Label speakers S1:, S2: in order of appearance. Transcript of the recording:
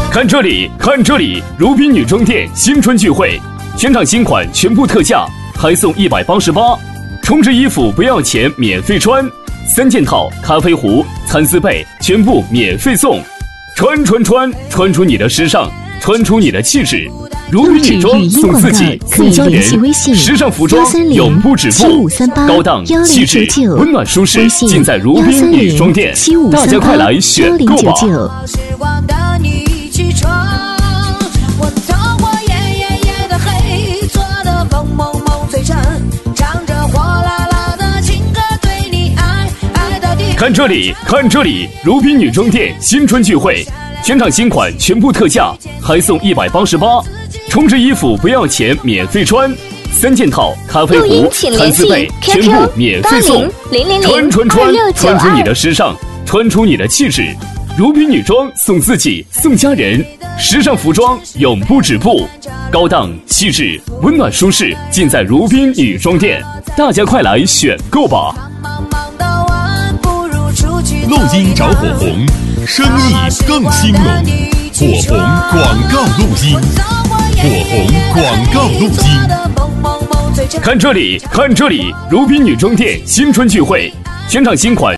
S1: 看这里，看这里，如宾女装店新春聚会，全场新款全部特价，还送188，充值衣服不要钱，免费穿，3件套、咖啡壶、蚕丝被全部免费送，穿出你的时尚，穿出你的气质。如宾女装送自己，送家人，时尚服装永不止步，高档气质温暖舒适，尽在如宾女装店，大家快来选购吧！看这里，看这里，如宾女装店新春聚会，全场新款全部特价，还送188，充值衣服不要钱，免费穿，3件套、咖啡壶、蚕丝被全部免费送，穿出你的时尚，穿出你的气质。如宾女装送自己，送家人，时尚服装永不止步，高档气质温暖舒适，尽在如宾女装店，大家快来选购吧！
S2: 录音找火红，生意更兴隆。火红广告录音，火红广告录音。
S1: 看这里，看这里，如宾女装店新春聚会，全场新款